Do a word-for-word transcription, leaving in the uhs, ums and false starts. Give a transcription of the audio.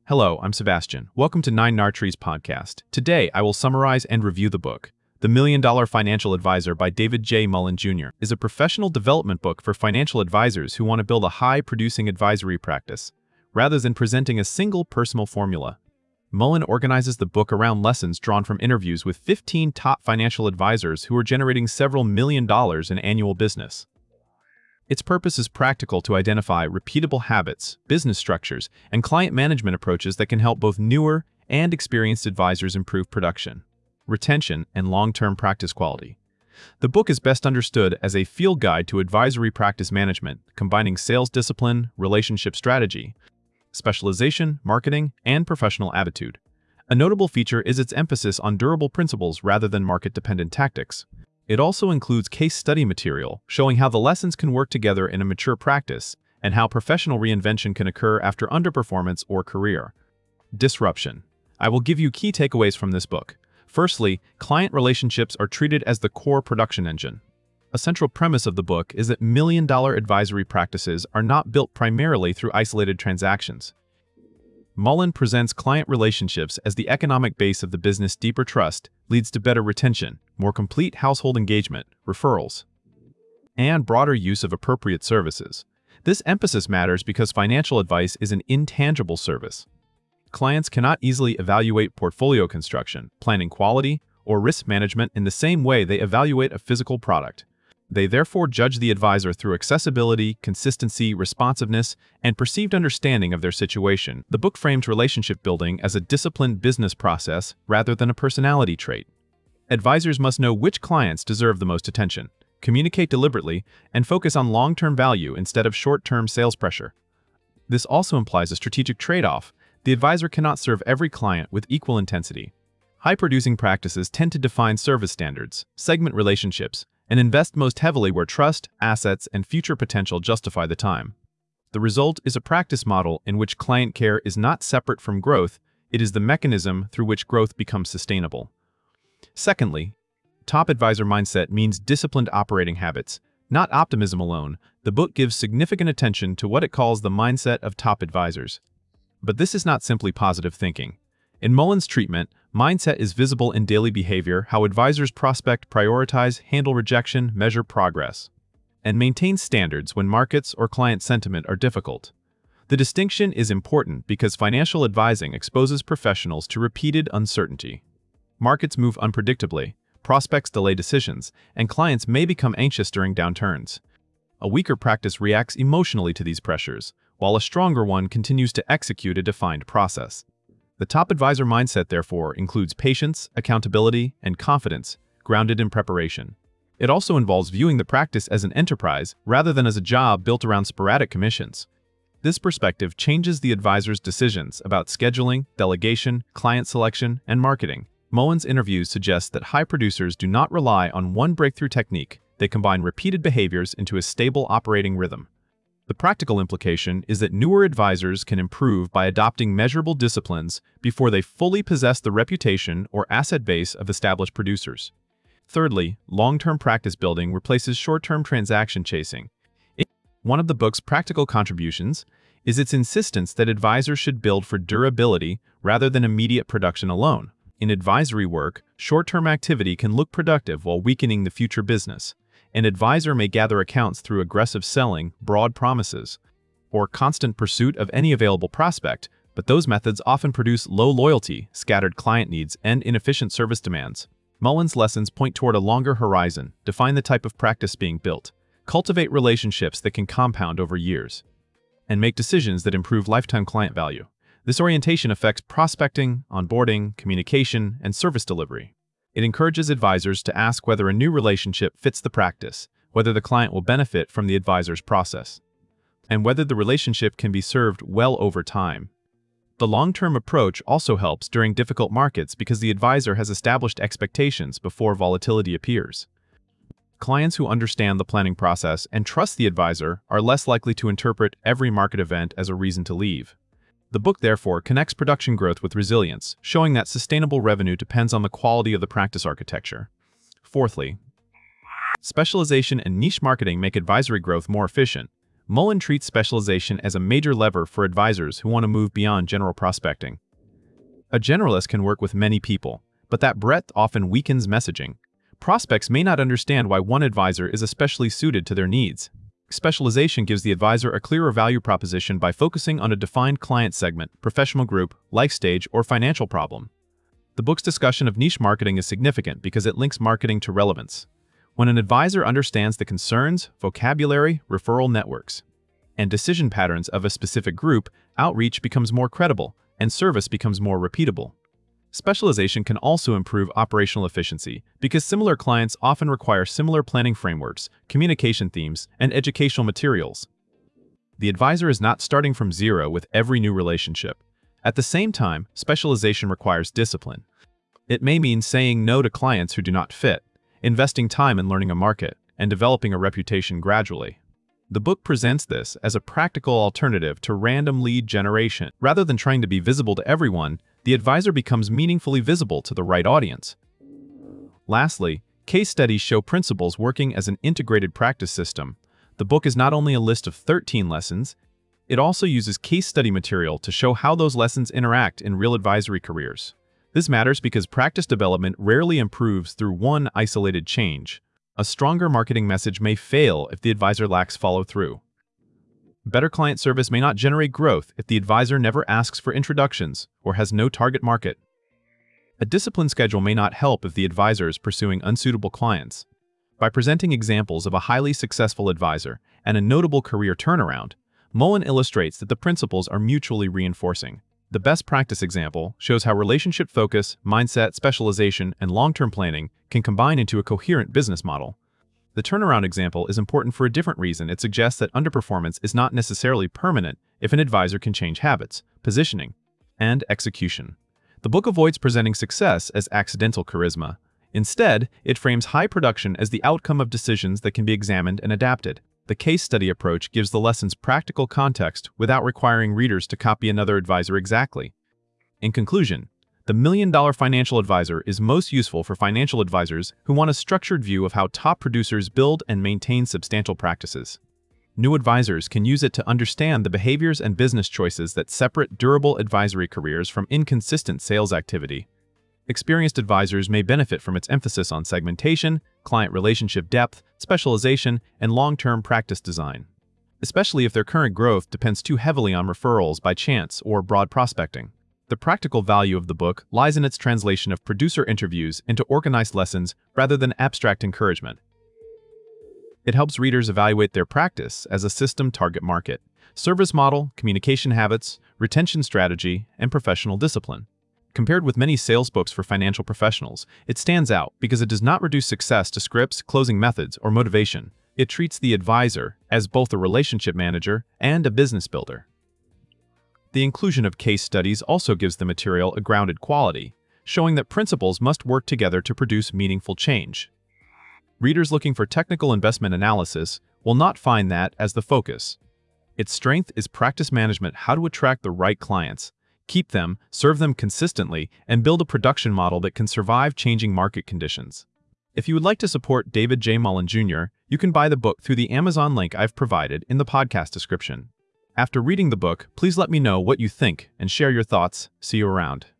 Hello, I'm Sebastian. Welcome to Nine Nartrees podcast. Today, I will summarize and review the book. The Million Dollar Financial Advisor by David J. Mullen Junior is a professional development book for financial advisors who want to build a high-producing advisory practice, rather than presenting a single personal formula. Mullen organizes the book around lessons drawn from interviews with fifteen top financial advisors who are generating several million dollars in annual business. Its purpose is practical to identify repeatable habits, business structures, and client management approaches that can help both newer and experienced advisors improve production, retention, and long-term practice quality. The book is best understood as a field guide to advisory practice management, combining sales discipline, relationship strategy, specialization, marketing, and professional attitude. A notable feature is its emphasis on durable principles rather than market-dependent tactics. It also includes case study material showing how the lessons can work together in a mature practice and how professional reinvention can occur after underperformance or career disruption. I will give you key takeaways from this book. Firstly, client relationships are treated as the core production engine. A central premise of the book is that million-dollar advisory practices are not built primarily through isolated transactions. Mullen presents client relationships as the economic base of the business. Deeper trust leads to better retention, more complete household engagement, referrals, and broader use of appropriate services. This emphasis matters because financial advice is an intangible service. Clients cannot easily evaluate portfolio construction, planning quality, or risk management in the same way they evaluate a physical product. They therefore judge the advisor through accessibility, consistency, responsiveness, and perceived understanding of their situation. The book frames relationship building as a disciplined business process rather than a personality trait. Advisors must know which clients deserve the most attention, communicate deliberately, and focus on long-term value instead of short-term sales pressure. This also implies a strategic trade-off. The advisor cannot serve every client with equal intensity. High-producing practices tend to define service standards, segment relationships, and invest most heavily where trust, assets, and future potential justify the time. The result is a practice model in which client care is not separate from growth, it is the mechanism through which growth becomes sustainable. Secondly, top advisor mindset means disciplined operating habits, not optimism alone. The book gives significant attention to what it calls the mindset of top advisors. But this is not simply positive thinking. In Mullen's treatment, mindset is visible in daily behavior, how advisors prospect, prioritize, handle rejection, measure progress, and maintain standards when markets or client sentiment are difficult. The distinction is important because financial advising exposes professionals to repeated uncertainty. Markets move unpredictably, prospects delay decisions, and clients may become anxious during downturns. A weaker practice reacts emotionally to these pressures, while a stronger one continues to execute a defined process. The top advisor mindset, therefore, includes patience, accountability, and confidence, grounded in preparation. It also involves viewing the practice as an enterprise rather than as a job built around sporadic commissions. This perspective changes the advisor's decisions about scheduling, delegation, client selection, and marketing. Mullen's interviews suggest that high producers do not rely on one breakthrough technique. They combine repeated behaviors into a stable operating rhythm. The practical implication is that newer advisors can improve by adopting measurable disciplines before they fully possess the reputation or asset base of established producers. Thirdly, long-term practice building replaces short-term transaction chasing. One of the book's practical contributions is its insistence that advisors should build for durability rather than immediate production alone. In advisory work, short-term activity can look productive while weakening the future business. An advisor may gather accounts through aggressive selling, broad promises, or constant pursuit of any available prospect, but those methods often produce low loyalty, scattered client needs, and inefficient service demands. Mullen's lessons point toward a longer horizon, define the type of practice being built, cultivate relationships that can compound over years, and make decisions that improve lifetime client value. This orientation affects prospecting, onboarding, communication, and service delivery. It encourages advisors to ask whether a new relationship fits the practice, whether the client will benefit from the advisor's process, and whether the relationship can be served well over time. The long-term approach also helps during difficult markets because the advisor has established expectations before volatility appears. Clients who understand the planning process and trust the advisor are less likely to interpret every market event as a reason to leave. The book, therefore, connects production growth with resilience, showing that sustainable revenue depends on the quality of the practice architecture. Fourthly, specialization and niche marketing make advisory growth more efficient. Mullen treats specialization as a major lever for advisors who want to move beyond general prospecting. A generalist can work with many people, but that breadth often weakens messaging. Prospects may not understand why one advisor is especially suited to their needs. Specialization gives the advisor a clearer value proposition by focusing on a defined client segment, professional group, life stage, or financial problem. The book's discussion of niche marketing is significant because it links marketing to relevance. When an advisor understands the concerns, vocabulary, referral networks, and decision patterns of a specific group, outreach becomes more credible and service becomes more repeatable. Specialization can also improve operational efficiency because similar clients often require similar planning frameworks, communication themes, and educational materials. The advisor is not starting from zero with every new relationship. At the same time, specialization requires discipline. It may mean saying no to clients who do not fit, investing time in learning a market, and developing a reputation gradually. The book presents this as a practical alternative to random lead generation. Rather than trying to be visible to everyone, the advisor becomes meaningfully visible to the right audience. Lastly, case studies show principles working as an integrated practice system. The book is not only a list of thirteen lessons, it also uses case study material to show how those lessons interact in real advisory careers. This matters because practice development rarely improves through one isolated change. A stronger marketing message may fail if the advisor lacks follow-through. Better client service may not generate growth if the advisor never asks for introductions or has no target market. A disciplined schedule may not help if the advisor is pursuing unsuitable clients. By presenting examples of a highly successful advisor and a notable career turnaround, Mullen illustrates that the principles are mutually reinforcing. The best practice example shows how relationship focus, mindset, specialization, and long-term planning can combine into a coherent business model. The turnaround example is important for a different reason. It suggests that underperformance is not necessarily permanent if an advisor can change habits, positioning, and execution. The book avoids presenting success as accidental charisma. Instead, it frames high production as the outcome of decisions that can be examined and adapted. The case study approach gives the lessons practical context without requiring readers to copy another advisor exactly. In conclusion, The Million Dollar Financial Advisor is most useful for financial advisors who want a structured view of how top producers build and maintain substantial practices. New advisors can use it to understand the behaviors and business choices that separate durable advisory careers from inconsistent sales activity. Experienced advisors may benefit from its emphasis on segmentation, client relationship depth, specialization, and long-term practice design, especially if their current growth depends too heavily on referrals by chance or broad prospecting. The practical value of the book lies in its translation of producer interviews into organized lessons rather than abstract encouragement. It helps readers evaluate their practice as a system target market, service model, communication habits, retention strategy, and professional discipline. Compared with many sales books for financial professionals, it stands out because it does not reduce success to scripts, closing methods, or motivation. It treats the advisor as both a relationship manager and a business builder. The inclusion of case studies also gives the material a grounded quality, showing that principles must work together to produce meaningful change. Readers looking for technical investment analysis will not find that as the focus. Its strength is practice management, how to attract the right clients, keep them, serve them consistently, and build a production model that can survive changing market conditions. If you would like to support David J. Mullen Junior, you can buy the book through the Amazon link I've provided in the podcast description. After reading the book, please let me know what you think and share your thoughts. See you around.